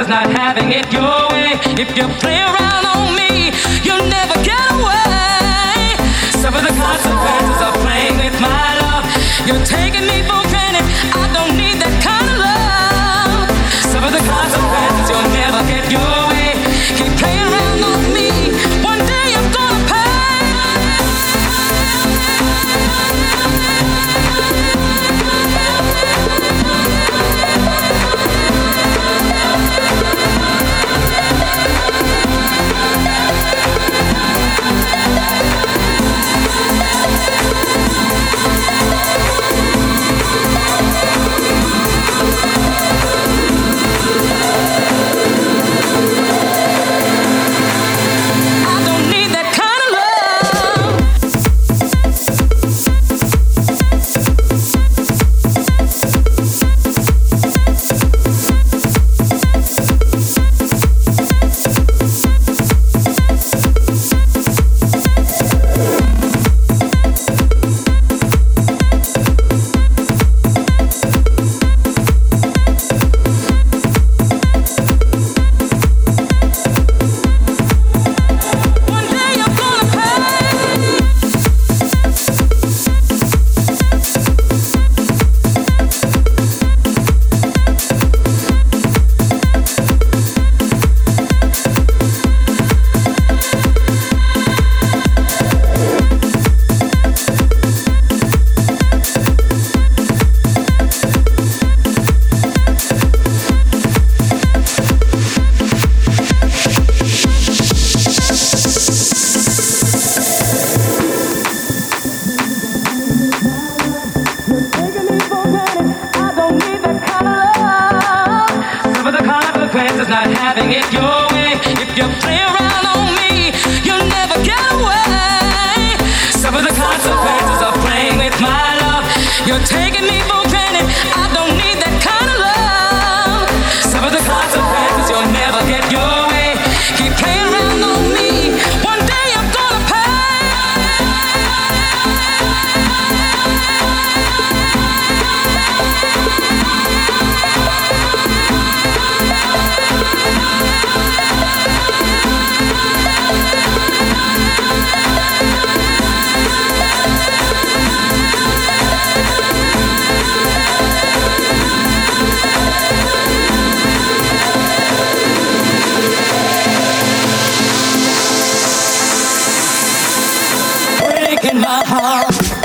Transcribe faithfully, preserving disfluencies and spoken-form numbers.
not having it your way. If you play around on me, you'll never get away. Suffer the consequences of playing with my love. You're taking me for granted. I don't need that kind of love. Suffer the consequences. You'll never get your way. Keep playing around on me. One day I'm gonna pay. Not having it your way. If you play around on me, you'll never get away. Suffer the consequences of playing with my love. You're taking me for granted. I don't need that kind of love. Suffer the consequences. You'll never get your way. Keep playing around on me. One day I'm gonna pay. Breaking my heart.